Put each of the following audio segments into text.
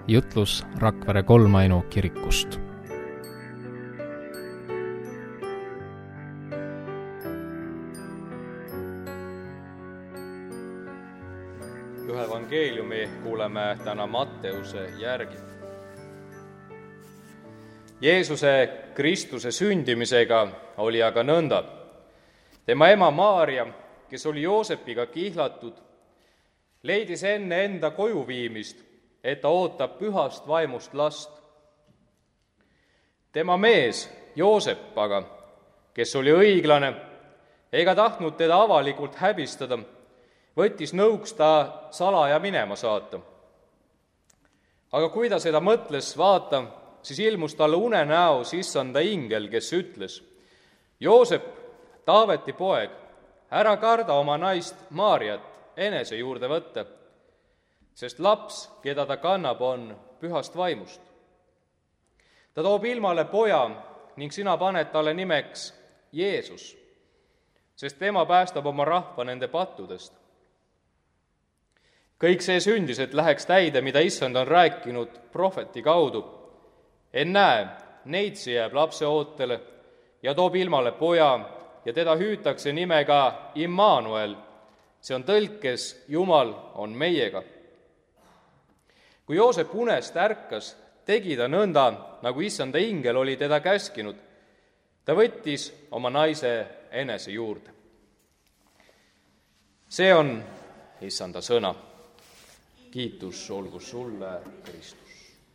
jutlus Rakvere Kolmainu kirikust. Ühe evangeeliumi kuuleme täna Matteuse järgi. Jeesuse Kristuse sündimisega oli aga nõnda. Tema ema Maarja, kes oli Joosepiga kihlatud, leidis enne enda koju viimist, et ta ootab pühast vaimust last. Tema mees Joosep aga, kes oli õiglane ega tahtnud teda avalikult häbistada, võttis nõuks ta salaja minema saata. Aga kui ta seda mõtles, vaata, siis ilmus talle unenäos issanda ingel, kes ütles: Joosep, Taaveti poeg, ära karda oma naist Maarjat enese juurde võtta, sest laps, keda ta kannab, on pühast vaimust. Ta toob ilmale poja ning sina paned talle nimeks Jeesus, sest tema päästab oma rahva nende pattudest. Kõik see sündis, et läheks täide, mida issand on rääkinud prohveti kaudu. Ennäe, neitsi jääb lapse ootele ja toob ilmale poja ja teda hüütakse nimega Immanuel. See on tõlkes Jumal on meiega. Kui Joosep unest ärkas, tegi ta nõnda, nagu issanda ingel oli teda käskinud. Ta võttis oma naise enese juurde. See on issanda sõna. Kiitus olgu sulle, Kristus.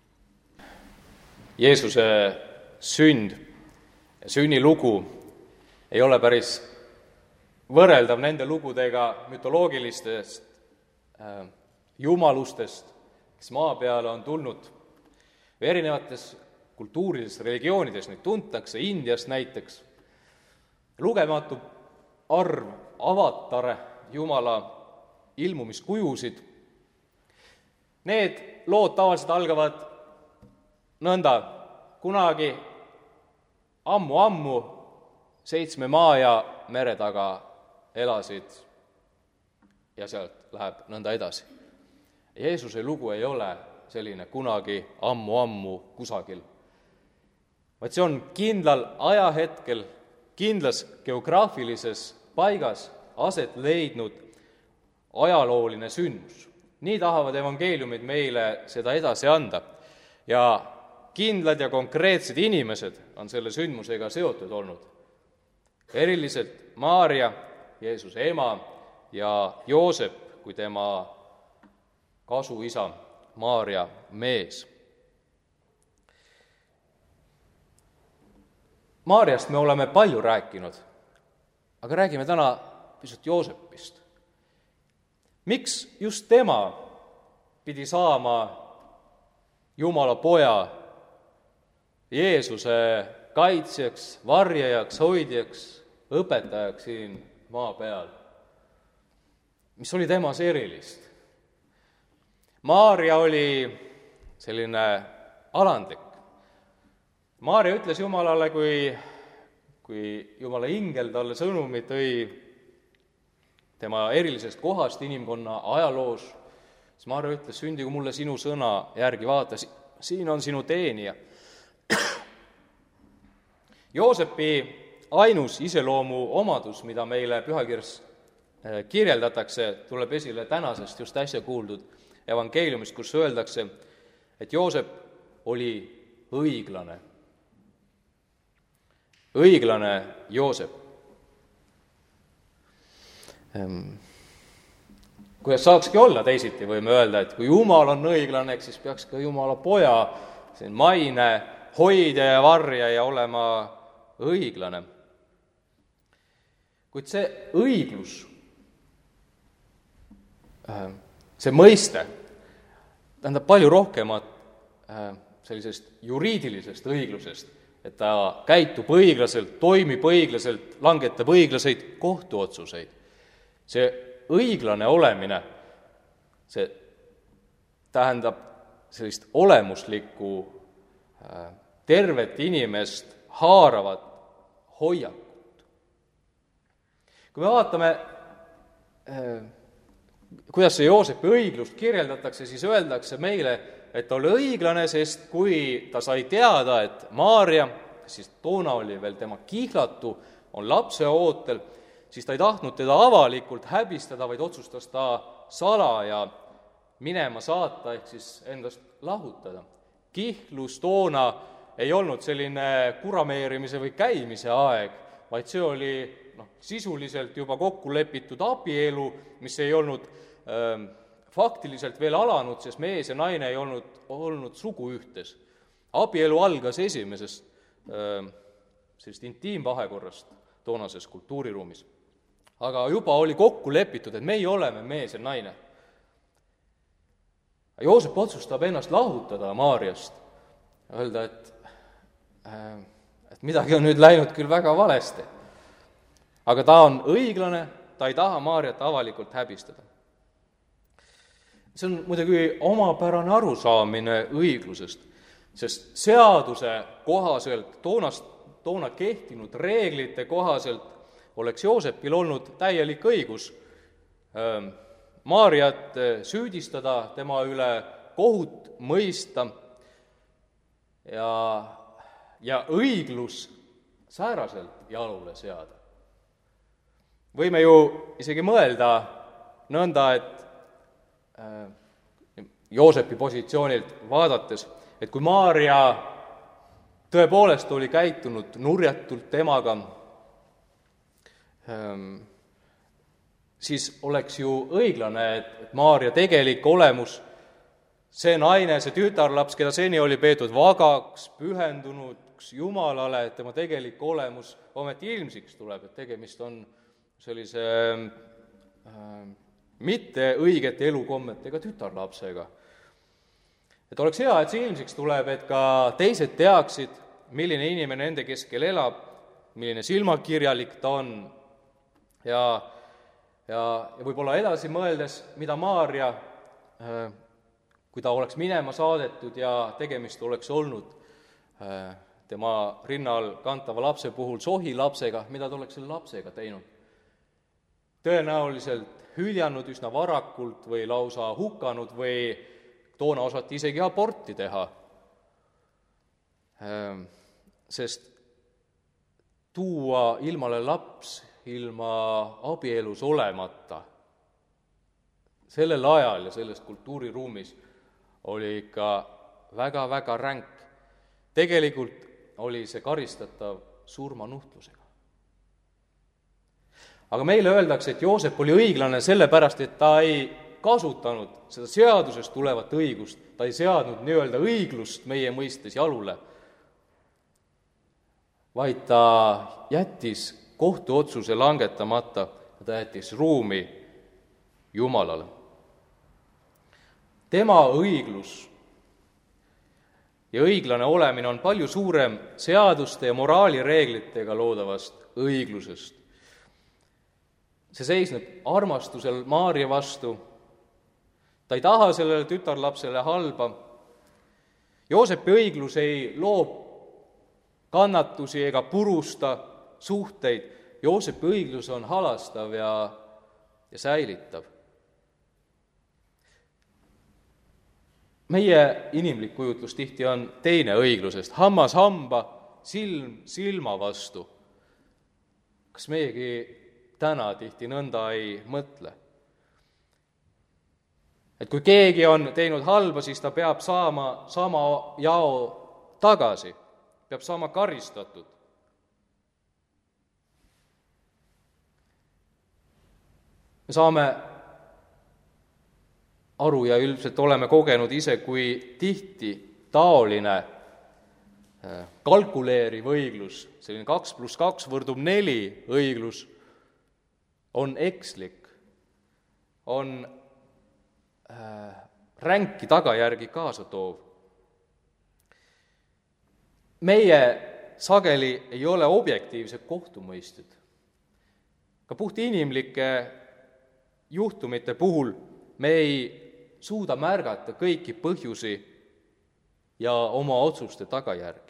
Jeesuse sünd ja sünnilugu ei ole päris võrreldav nende lugudega mütoloogilistest jumalustest, kes maa peale on tulnud. Erinevates kultuurides, religioonides neid tuntakse, Indias näiteks. Lugematu arv avatare, Jumala ilmumiskujusid. Need lood tavaliselt algavad nõnda: kunagi ammu 7 maa ja mere taga elasid ja sealt läheb nõnda edasi. Jeesuse lugu ei ole selline kunagi ammu kusagil, vaid see on kindlal ajahetkel, kindlas geograafilises paigas aset leidnud ajalooline sündmus. Nii tahavad evangeeliumid meile seda edasi anda ja kindlad ja konkreetsed inimesed on selle sündmusega seotud olnud. Eriliselt Maarja, Jeesuse ema, ja Joosep kui tema kasuisa, Maarja mees. Maarjast me oleme palju rääkinud, aga räägime täna pisut Joosepist. Miks just tema pidi saama Jumala poja, Jeesuse kaitsjaks, varjajaks, hoidjaks, õpetajaks siin maa peal? Mis oli temas erilist? Maarja oli selline alandlik. Maarja ütles Jumalale, kui Jumala ingel talle sõnumi tõi tema erilisest kohast inimkonna ajaloos, siis Maarja ütles: sündigu mulle sinu sõna järgi, vaata, siin on sinu teenija. Joosepi ainus iseloomu omadus, mida meile pühakirjas kirjeldatakse, tuleb esile tänasest just äsja kuuldud evangeeliumist, kus öeldakse, et Joosep oli õiglane. Õiglane Joosep. Kuidas saakski olla teisiti, võime öelda, et kui Jumal on õiglane, siis peaks ka Jumala poja maine hoidja ja varja olema õiglane. Kuid see õiglus, see mõiste tähendab palju rohkemat sellisest juriidilisest õiglusest, et ta käitub õiglaselt, toimib õiglaselt, langetab õiglaseid kohtuotsuseid. See õiglane olemine, see tähendab sellist olemuslikku, tervet inimest haaravat hoiakut. Kui me vaatame kuidas see Joosepi õiglust kirjeldatakse, siis öeldakse meile, et ta oli õiglane, sest kui ta sai teada, et Maarja, siis toona oli veel tema kihlatu, on lapse ootel, siis ta ei tahtnud teda avalikult häbistada, vaid otsustas ta salaja minema saata, ehk siis endast lahutada. Kihlus toona ei olnud selline kurameerimise või käimise aeg, vaid see oli sisuliselt juba kokku lepitud abielu, mis ei olnud faktiliselt veel alanud, sest mees ja naine ei olnud suguühtes. Abielu algas esimesest sellist intiimvahekorrast toonases kultuuriruumis. Aga juba oli kokku lepitud, et meie oleme mees ja naine. Joosep otsustab ennast lahutada Maarjast, öelda, et midagi on nüüd läinud küll väga valesti. Aga ta on õiglane, ta ei taha Maarjat avalikult häbistada. See on muidugi omapärane arusaamine õiglusest, sest seaduse kohaselt, toona kehtinud reeglite kohaselt oleks Joosepil olnud täielik õigus Maarjat süüdistada, tema üle kohut mõista ja õiglus sääraselt jalule seada. Võime ju isegi mõelda nõnda, et Joosepi positsioonilt vaadates, et kui Maarja tõepoolest oli käitunud nurjatult temaga, siis oleks ju õiglane, et Maarja tegelik olemus, see naine, see tütarlaps, keda seni oli peetud vagaks, pühendunuks Jumalale, et tema tegelik olemus ometi ilmsiks tuleb, et tegemist on sellise mitte õigete elukommetega tütarlapsega. Et oleks hea, et see ilmsiks tuleb, et ka teised teaksid, milline inimene nende keskel elab, milline silmakirjalik ta on ja võib-olla edasi mõeldes, mida Maarja, kui ta oleks minema saadetud ja tegemist oleks olnud tema rinnal kantava lapse puhul sohilapsega, mida ta oleks selle lapsega teinud. Tõenäoliselt hüljanud üsna varakult või lausa hukanud või toona osati isegi aborti teha, sest tuua ilmale laps ilma abielus olemata sellel ajal ja selles kultuuriruumis oli ikka väga-väga ränk. Tegelikult oli see karistatav surmanuhtlusega. Aga meile öeldakse, et Joosep oli õiglane sellepärast, et ta ei kasutanud seda seadusest tulevat õigust, ta ei seadnud nii-öelda õiglust meie mõistes jalule, vaid ta jättis kohtuotsuse langetamata ja ta jättis ruumi Jumalale. Tema õiglus ja õiglane olemine on palju suurem seaduste ja moraalireeglitega loodavast õiglusest. See seisneb armastusel Maarja vastu, ta ei taha sellele tütarlapsele halba. Joosepi õiglus ei loob kannatusi ega purusta suhteid. Joosepi õiglus on halastav ja säilitav. Meie inimlik kujutlus tihti on teine õiglusest, hammas hamba, silm silma vastu. Kas meiegi täna tihti nõnda ei mõtle? Et kui keegi on teinud halba, siis ta peab saama sama jao tagasi, peab saama karistatud. Me saame aru ja üldiselt oleme kogenud ise, kui tihti taoline kalkuleeriv õiglus, selline 2+2 võrdub 4 õiglus, on ekslik, on ränki tagajärgi kaasa toov. Meie sageli ei ole objektiivsed kohtumõistjad. Ka puht inimlike juhtumite puhul me ei suuda märgata kõiki põhjusi ja oma otsuste tagajärgi.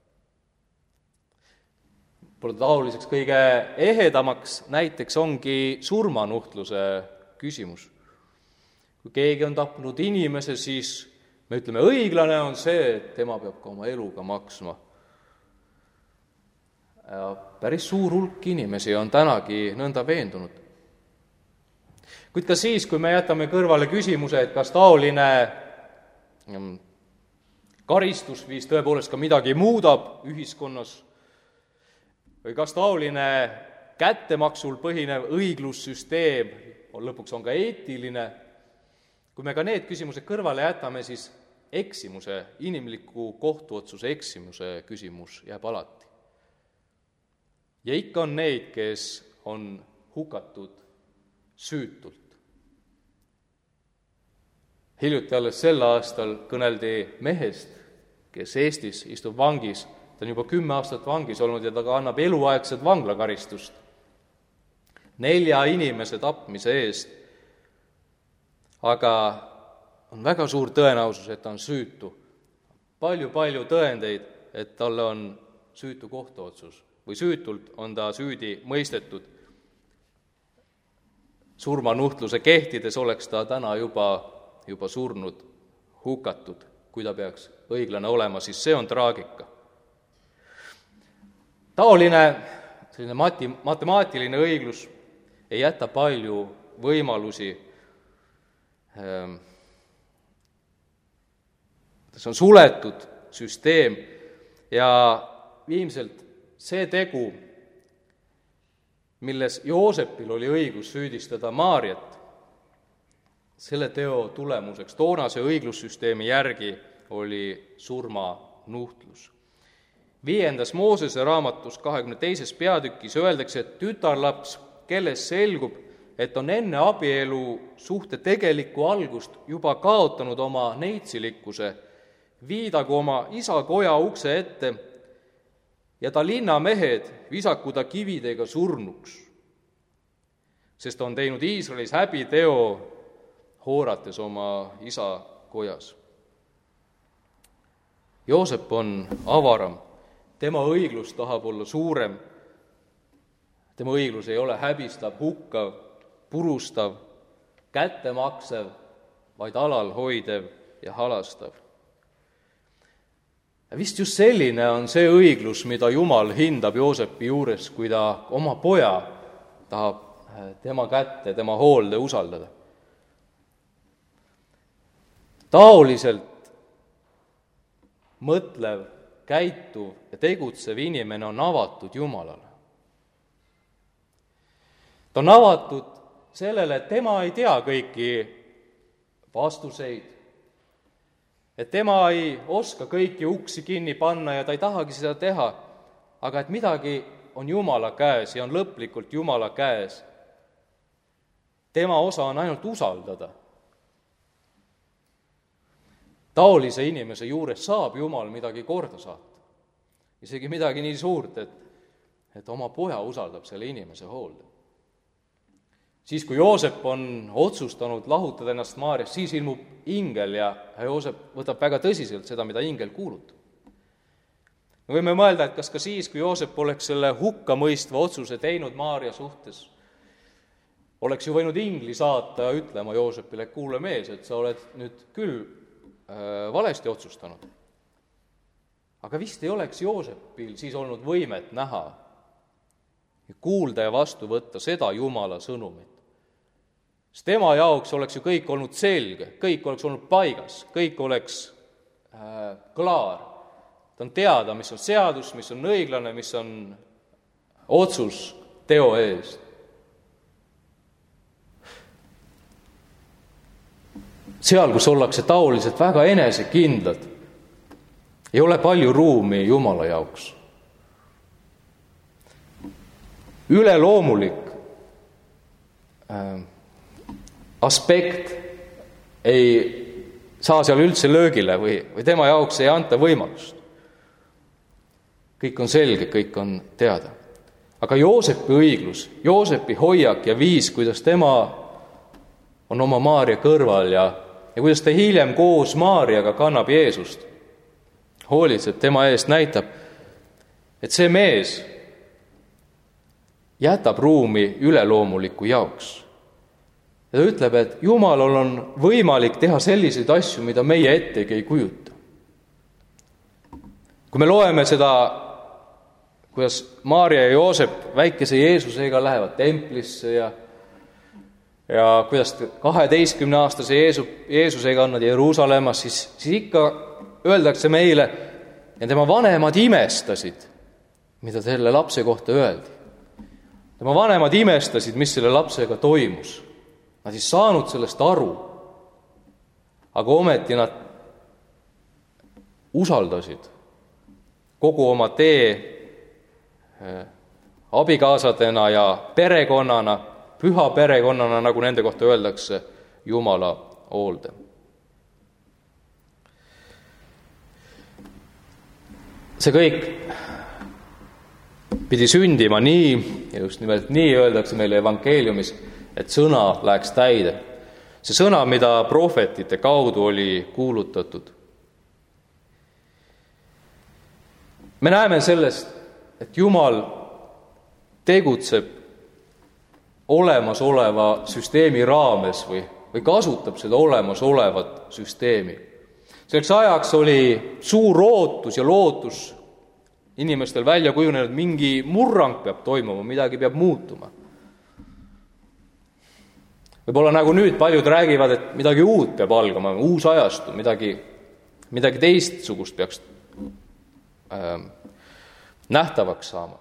Taoliseks kõige ehedamaks näiteks ongi surmanuhtluse küsimus. Kui keegi on tapnud inimese, siis me ütleme, õiglane on see, et tema peab ka oma eluga maksma. Ja päris suur hulk inimesi on tänagi nõnda veendunud. Kuid ka siis, kui me jätame kõrvale küsimuse, et kas taoline karistus viis tõepoolest ka midagi muudab ühiskonnas või kas taoline kättemaksul põhinev õiglussüsteem lõpuks on ka eetiline, kui me ka need küsimused kõrvale jätame, siis eksimuse, inimliku kohtuotsuse eksimuse küsimus jääb alati. Ja ikka on neid, kes on hukatud süütult. Hiljuti alles sel aastal kõneldi mehest, kes Eestis istub vangis, ta on juba 10 aastat vangis olnud ja ta annab eluaegset vanglakaristust 4 inimese tapmise eest, aga on väga suur tõenäosus, et ta on süütu. Palju tõendeid, et talle on süütu kohtuotsus või süütult on ta süüdi mõistetud. Surmanuhtluse kehtides oleks ta täna juba surnud, hukatud. Kui ta peaks õiglane olema, siis see on traagika. Taoline selline matemaatiline õiglus ei jäta palju võimalusi. See on suletud süsteem ja ilmselt see tegu, milles Joosepil oli õigus süüdistada Maarjat, selle teo tulemuseks toonase õiglussüsteemi järgi oli surmanuhtlus. 5. Moosese raamatus 22. peatükis öeldakse, et tütarlaps, kelles selgub, et on enne abielu suhte tegelikku algust juba kaotanud oma neitsilikkuse, viidagu oma isa koja ukse ette ja ta linnamehed visaku ta kividega surnuks, sest on teinud Iisraelis häbiteo, hoorates oma isa kojas. Joosep on avaram, tema õiglus tahab olla suurem, tema õiglus ei ole häbistav, hukkav, purustav, kättemaksev, vaid alalhoidev ja halastav. Ja vist just selline on see õiglus, mida Jumal hindab Joosepi juures, kui ta oma poja tahab tema kätte, tema hoolde usaldada. Taoliselt mõtlev, käituv ja tegutsev inimene on avatud Jumalale. Ta on avatud sellele, et tema ei tea kõiki vastuseid, et tema ei oska kõiki uksi kinni panna ja ta ei tahagi seda teha, aga et midagi on Jumala käes ja on lõplikult Jumala käes. Tema osa on ainult usaldada. Taolise inimese juures saab Jumal midagi korda saata. Isegi midagi nii suurt, et oma poja usaldab selle inimese hoolde. Siis, kui Joosep on otsustanud lahutada ennast Maarjast, siis ilmub ingel ja Joosep võtab väga tõsiselt seda, mida ingel kuulutab. Me võime mõelda, et kas ka siis, kui Joosep oleks selle hukkamõistva otsuse teinud Maarja suhtes, oleks ju võinud ingli saata ütlema Joosepile, et kuule mees, et sa oled nüüd küll valesti otsustanud. Aga vist ei oleks Joosepil siis olnud võimet näha ja kuulda ja vastu võtta seda Jumala sõnumit. Sest tema jaoks oleks ju kõik olnud selge, kõik oleks olnud paigas, kõik oleks klaar. Ta on teada, mis on seadus, mis on õiglane, mis on otsus teo eest. Seal, kus ollakse taoliselt väga enesekindlad, ei ole palju ruumi Jumala jaoks. Üleloomulik aspekt ei saa seal üldse löögile või tema jaoks ei anta võimalust. Kõik on selge, kõik on teada. Aga Joosepi õiglus, Joosepi hoiak ja viis, kuidas tema on oma Maarja kõrval ja kuidas ta hiljem koos Maarjaga kannab Jeesust, hoolitseb tema eest, näitab, et see mees jätab ruumi üleloomuliku jaoks. Ja ta ütleb, et Jumalal on võimalik teha selliseid asju, mida meie ettegi ei kujuta. Kui me loeme seda, kuidas Maarja ja Joosep väikese Jeesusega lähevad templisse ja kuidas 12-aastase Jeesusega on nad Jeruusalemmas, siis ikka öeldakse meile, ja tema vanemad imestasid, mida selle lapse kohta öeldi. Tema vanemad imestasid, mis selle lapsega toimus. Nad ei saanud sellest aru, aga ometi nad usaldasid kogu oma tee abikaasadena ja perekonnana, püha perekonnana, nagu nende kohta öeldakse, Jumala hoolde. See kõik pidi sündima nii, ja just nimelt nii öeldakse meile evangeeliumis, et sõna läheks täide. See sõna, mida prohvetite kaudu oli kuulutatud. Me näeme sellest, et Jumal tegutseb olemasoleva süsteemi raames või kasutab seda olemasolevat süsteemi. Selleks ajaks oli suur ootus ja lootus inimestel välja kujunenud, mingi murrang peab toimuma, midagi peab muutuma. Võib-olla nagu nüüd paljud räägivad, et midagi uut peab algama, uus ajastu, midagi teistsugust peaks nähtavaks saama.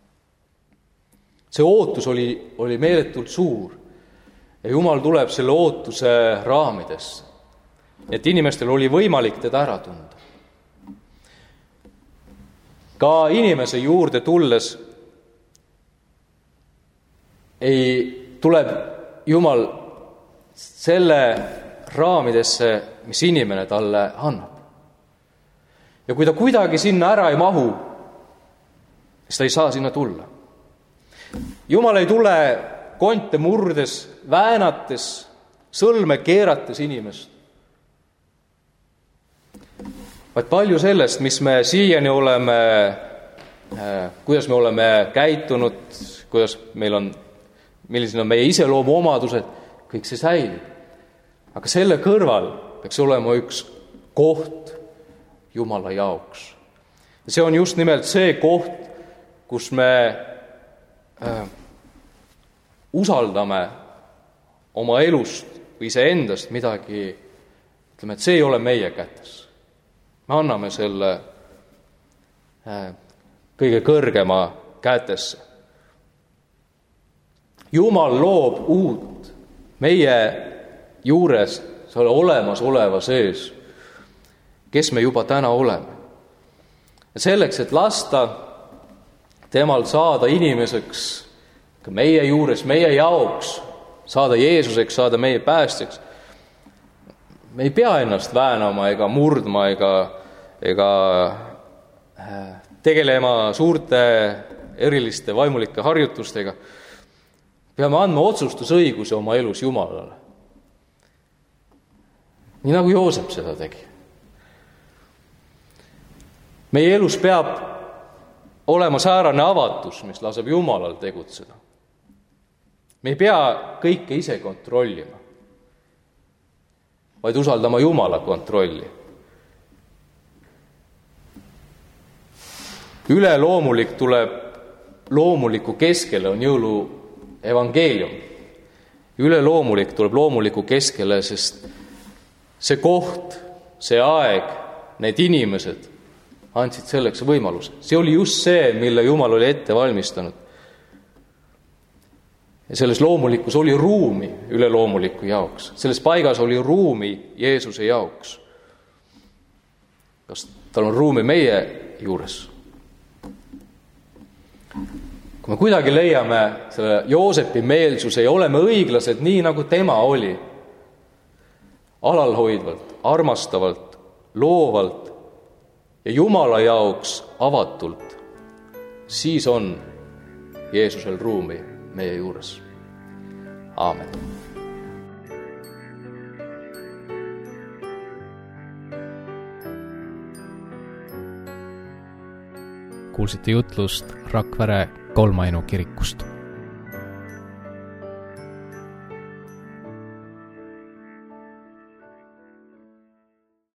See ootus oli meeletult suur ja Jumal tuleb selle ootuse raamidesse, et inimestel oli võimalik teda ära tunda. Ka inimese juurde tulles tuleb Jumal selle raamidesse, mis inimene talle annab. Ja kui ta kuidagi sinna ära ei mahu, siis ta ei saa sinna tulla. Jumal ei tule konte murdes, väänates, sõlme keerates inimest. Vaid palju sellest, mis me siiani oleme, kuidas me oleme käitunud, kuidas millised on meie iseloomu omadused, kõik see säilib. Aga selle kõrval peaks olema üks koht Jumala jaoks. Ja see on just nimelt see koht, kus me usaldame oma elust või iseendast midagi, ütleme, et see ei ole meie kätes. Me anname selle kõige kõrgema kätesse. Jumal loob uut meie juures, selle olemasoleva sees, kes me juba täna oleme. Ja selleks, et lasta temal saada inimeseks ka meie juures, meie jaoks, saada Jeesuseks, saada meie päästjaks, me ei pea ennast väänama ega murdma ega tegelema suurte eriliste vaimulike harjutustega. Peame andma otsustusõiguse oma elus Jumalale. Nii nagu Joosep seda tegi. Meie elus peab olema säärane avatus, mis laseb Jumalal tegutseda. Me ei pea kõike ise kontrollima, vaid usaldama Jumala kontrolli. Üleloomulik tuleb loomuliku keskele, on jõulu evangeelium. Üleloomulik tuleb loomuliku keskele, sest see koht, see aeg, need inimesed andsid selleks võimaluse. See oli just see, mille Jumal oli ette valmistanud. Ja selles loomulikus oli ruumi üleloomuliku jaoks. Selles paigas oli ruumi Jeesuse jaoks. Kas tal on ruumi meie juures? Kui me kuidagi leiame selle Joosepi meelsuse ja oleme õiglased nii, nagu tema oli, alalhoidvalt, armastavalt, loovalt ja Jumala jaoks avatult, siis on Jeesusel ruumi meie juures. Aamen. Kuulsite jutlust Rakvere Kolmainu kirikust.